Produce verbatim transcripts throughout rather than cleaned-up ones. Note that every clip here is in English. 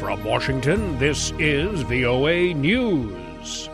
From Washington, this is V O A News.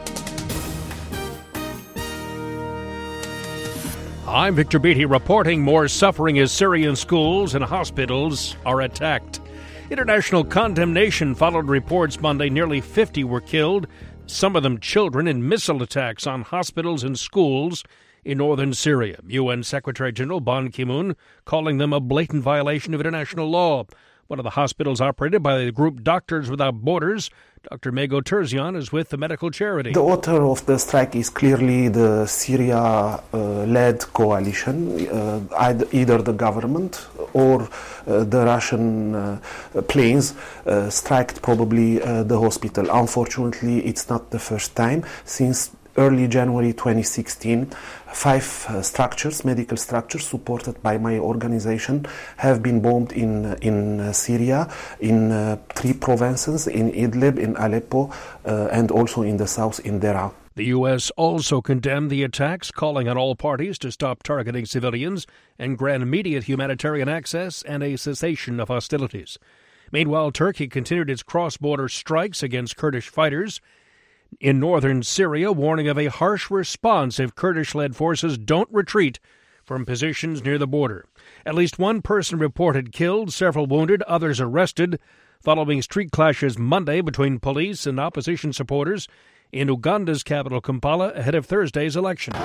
I'm Victor Beatty reporting more suffering as Syrian schools and hospitals are attacked. International condemnation followed reports Monday nearly fifty were killed, some of them children, in missile attacks on hospitals and schools in northern Syria. U N Secretary General Ban Ki-moon calling them a blatant violation of international law. One of the hospitals operated by the group Doctors Without Borders, Doctor Mego Terzian, is with the medical charity. The author of the strike is clearly the Syria-led uh, coalition, uh, either the government or uh, the Russian uh, planes uh, striked probably uh, the hospital. Unfortunately, it's not the first time. Since early January twenty sixteen, five uh, structures, medical structures supported by my organization, have been bombed in in uh, Syria, in uh, three provinces, in Idlib, in Aleppo, uh, and also in the south in Deraa. The U S also condemned the attacks, calling on all parties to stop targeting civilians and grant immediate humanitarian access and a cessation of hostilities. Meanwhile, Turkey continued its cross-border strikes against Kurdish fighters in northern Syria, warning of a harsh response if Kurdish-led forces don't retreat from positions near the border. At least one person reported killed, several wounded, others arrested, following street clashes Monday between police and opposition supporters in Uganda's capital, Kampala, ahead of Thursday's election.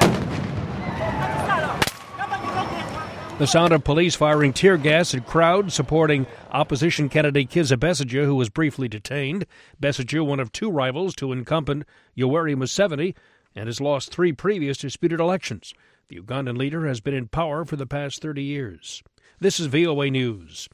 The sound of police firing tear gas at crowds supporting opposition candidate Kizza Besigye, who was briefly detained. Besigye, one of two rivals to incumbent Yoweri Museveni, and has lost three previous disputed elections. The Ugandan leader has been in power for the past thirty years. This is V O A News.